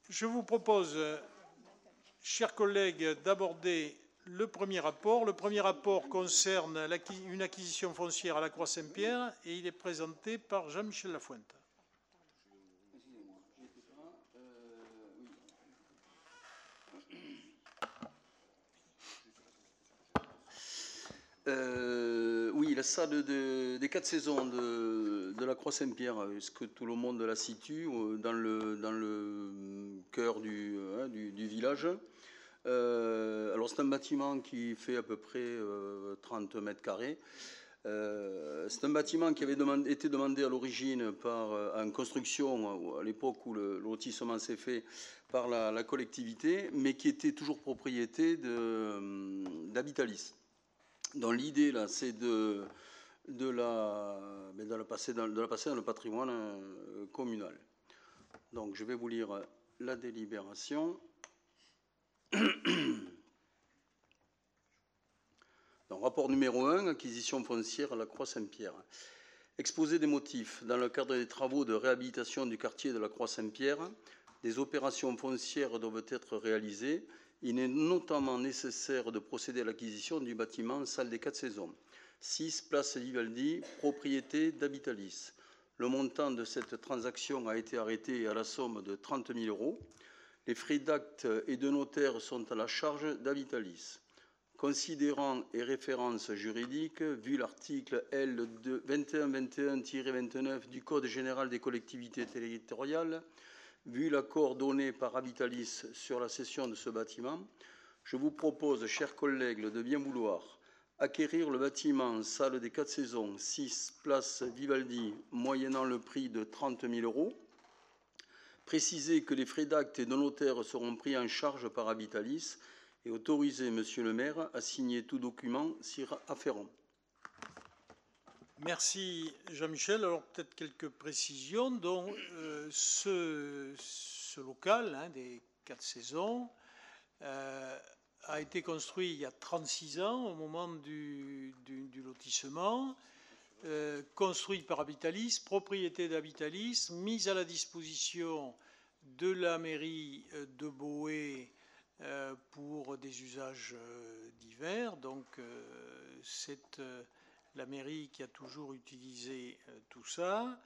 Je vous propose, chers collègues, d'aborder le premier rapport. Le premier rapport concerne une acquisition foncière à la Croix-Saint-Pierre et il est présenté par Jean-Michel Lafuente. Oui, la salle des 4 saisons de la Croix-Saint-Pierre, est-ce que tout le monde la situe dans le cœur du village? Alors c'est un bâtiment qui fait à peu près 30 mètres carrés. C'est un bâtiment qui avait été demandé à l'origine en construction, à l'époque où le lotissement s'est fait, par la collectivité, mais qui était toujours propriété d'Habitalis. Donc l'idée là, c'est de la passer dans le patrimoine communal. Donc je vais vous lire la délibération. Donc, rapport numéro 1, acquisition foncière à la Croix-Saint-Pierre. Exposé des motifs. Dans le cadre des travaux de réhabilitation du quartier de la Croix-Saint-Pierre, des opérations foncières doivent être réalisées. Il est notamment nécessaire de procéder à l'acquisition du bâtiment salle des 4 saisons. 6 place Vivaldi, propriété d'Habitalis. Le montant de cette transaction a été arrêté à la somme de 30 000 €. Les frais d'acte et de notaire sont à la charge d'Habitalis. Considérant et références juridiques, vu l'article L. 2121-29 du Code général des collectivités territoriales, vu l'accord donné par Habitalis sur la cession de ce bâtiment, je vous propose, chers collègues, de bien vouloir acquérir le bâtiment salle des 4 saisons, 6 place Vivaldi, moyennant le prix de 30 000 €. Préciser que les frais d'acte et de notaire seront pris en charge par Habitalis et autoriser Monsieur le maire à signer tout document s'y afférent. Merci Jean-Michel. Alors peut-être quelques précisions. Donc, ce local des 4 saisons a été construit il y a 36 ans au moment du lotissement, construit par Habitalis, propriété d'Habitalis, mise à la disposition de la mairie de Boé pour des usages divers. Donc c'est la mairie qui a toujours utilisé tout ça,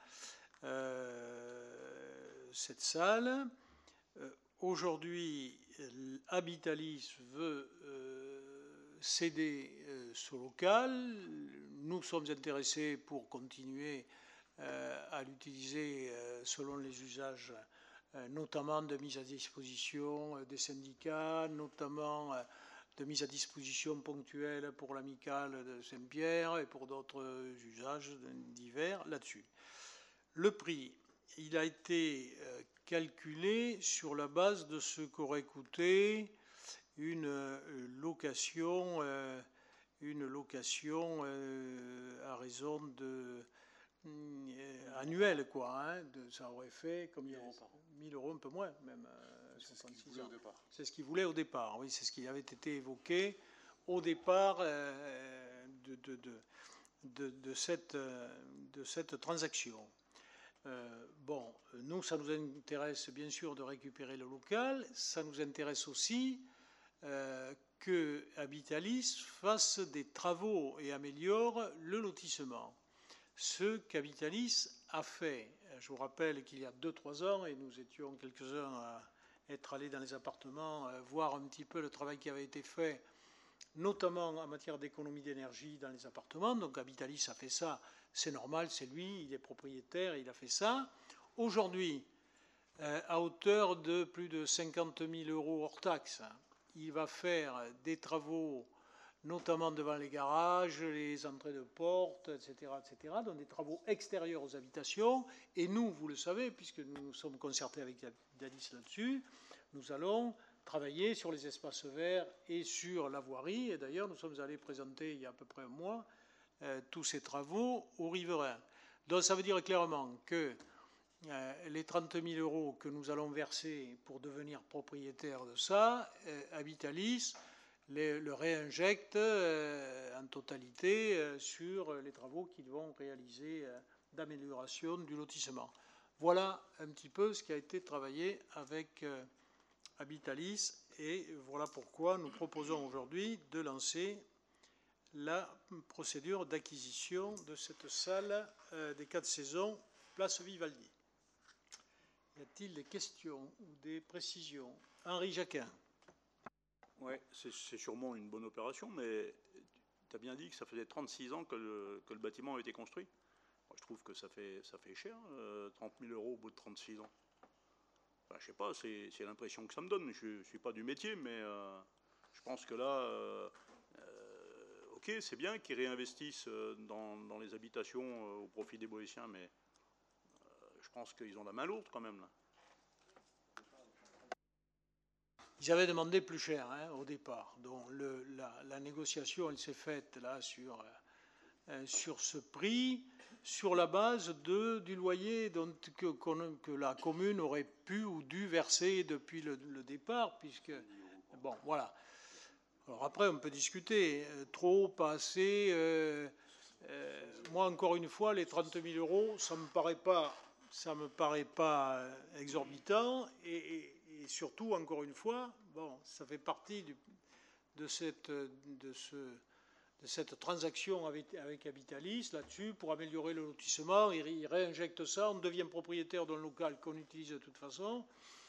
cette salle. Aujourd'hui, Habitalis veut céder ce local. Nous sommes intéressés pour continuer à l'utiliser selon les usages, notamment de mise à disposition des syndicats, notamment de mise à disposition ponctuelle pour l'amicale de Saint-Pierre et pour d'autres usages divers là-dessus. Le prix, il a été calculé sur la base de ce qu'aurait coûté une location à raison de annuelle, quoi. Ça aurait fait combien? 1000 € un peu moins, même. C'est ce qu'il voulait au départ. C'est ce qu'il voulait au départ, oui, c'est ce qui avait été évoqué au départ de cette transaction. Bon, nous, ça nous intéresse bien sûr de récupérer le local. Ça nous intéresse aussi que Habitalis fasse des travaux et améliore le lotissement. Ce qu'Habitalis a fait. Je vous rappelle qu'il y a 2-3 ans, et nous étions quelques-uns à être allés dans les appartements, voir un petit peu le travail qui avait été fait, notamment en matière d'économie d'énergie dans les appartements. Donc Habitalis a fait ça, c'est normal, c'est lui, il est propriétaire, il a fait ça. Aujourd'hui, à hauteur de plus de 50 000 € hors taxe, il va faire des travaux, notamment devant les garages, les entrées de portes, etc., donc des travaux extérieurs aux habitations. Et nous, vous le savez, puisque nous sommes concertés avec Habitalis là-dessus, nous allons travailler sur les espaces verts et sur la voirie. Et d'ailleurs, nous sommes allés présenter, il y a à peu près un mois, tous ces travaux aux riverains. Donc ça veut dire clairement que les 30 000 € que nous allons verser pour devenir propriétaire de ça, Habitalis le réinjecte en totalité sur les travaux qu'ils vont réaliser d'amélioration du lotissement. Voilà un petit peu ce qui a été travaillé avec Habitalis, et voilà pourquoi nous proposons aujourd'hui de lancer la procédure d'acquisition de cette salle des 4 saisons, place Vivaldi. Y a-t-il des questions ou des précisions? Henri Jacquin. Oui, c'est sûrement une bonne opération, mais tu as bien dit que ça faisait 36 ans que le bâtiment a été construit. Moi, je trouve que ça fait cher, 30 000 € au bout de 36 ans. Enfin, je sais pas, c'est l'impression que ça me donne. Je ne suis pas du métier, mais je pense que là, ok, c'est bien qu'ils réinvestissent dans les habitations au profit des Boétiens, mais je pense qu'ils ont la main lourde quand même, là. Ils avaient demandé plus cher au départ. Donc la négociation, elle s'est faite là sur ce prix, sur la base du loyer que la commune aurait pu ou dû verser depuis le départ, puisque... Bon, voilà. Alors après, on peut discuter. Trop, pas assez. Moi, encore une fois, les 30 000 €, ça me paraît pas exorbitant. Et surtout, encore une fois, bon, ça fait partie de cette transaction avec Habitalis là-dessus pour améliorer le lotissement. Il réinjecte ça, on devient propriétaire d'un local qu'on utilise de toute façon.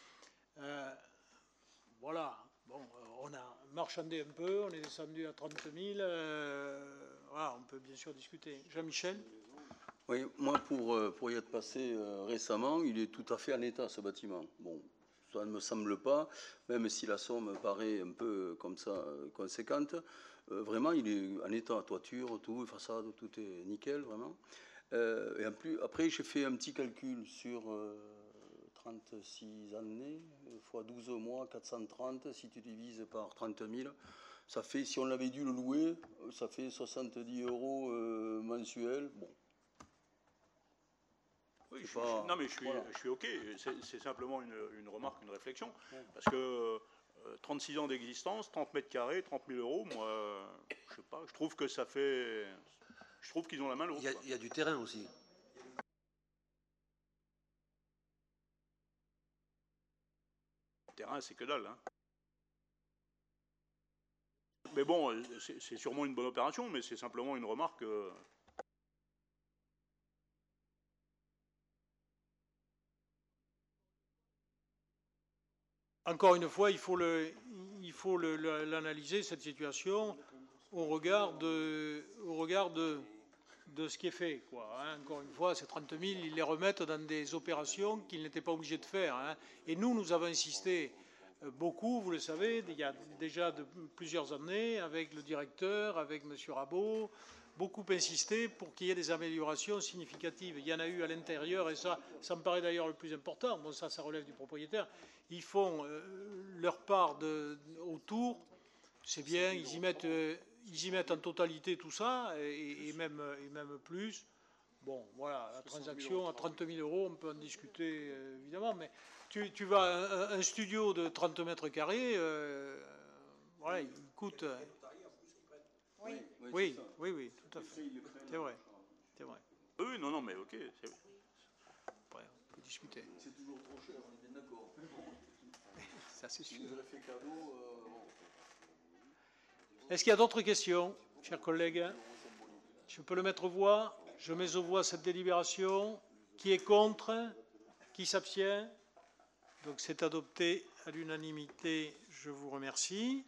Voilà. Bon, on a marchandé un peu, on est descendu à 30 000. Voilà, on peut bien sûr discuter. Jean-Michel? Oui, moi, pour y être passé récemment, il est tout à fait en état, ce bâtiment. Bon, ça ne me semble pas, même si la somme paraît un peu comme ça conséquente. Vraiment, il est en état, toiture, tout, façade, tout est nickel, vraiment. Et en plus, après, j'ai fait un petit calcul sur 36 années, fois 12 mois, 430, si tu divises par 30 000, ça fait, si on l'avait dû le louer, ça fait 70 € mensuels. Bon. Oui, pas, non mais voilà. je suis OK, c'est simplement une remarque, une réflexion, parce que 36 ans d'existence, 30 mètres carrés, 30 000 €, moi, je sais pas, je trouve que ça fait... Je trouve qu'ils ont la main lourde. Il y a du terrain aussi. Le terrain, c'est que dalle, hein. Mais bon, c'est sûrement une bonne opération, mais c'est simplement une remarque... Encore une fois, il faut l'analyser, cette situation, au regard de ce qui est fait, quoi, hein. Encore une fois, ces 30 000, ils les remettent dans des opérations qu'ils n'étaient pas obligés de faire, hein. Et nous avons insisté beaucoup, vous le savez, il y a déjà plusieurs années, avec le directeur, avec M. Rabot, beaucoup insisté pour qu'il y ait des améliorations significatives. Il y en a eu à l'intérieur, et ça me paraît d'ailleurs le plus important. Bon, ça relève du propriétaire. Ils font leur part autour, c'est bien, ils y mettent en totalité tout ça, et même plus. Bon, voilà, la transaction à 30 000 €, on peut en discuter évidemment, mais tu vas à un studio de 30 mètres carrés, voilà, il coûte... Oui, tout à fait. C'est vrai. Oui, non, mais ok. Après, on peut discuter. C'est toujours trop cher, on est bien d'accord. Ça, c'est sûr. Si vous avez fait cadeau... Est-ce qu'il y a d'autres questions, chers collègues? Je peux le mettre aux voix. Je mets aux voix cette délibération. Qui est contre? Qui s'abstient? Donc c'est adopté à l'unanimité. Je vous remercie.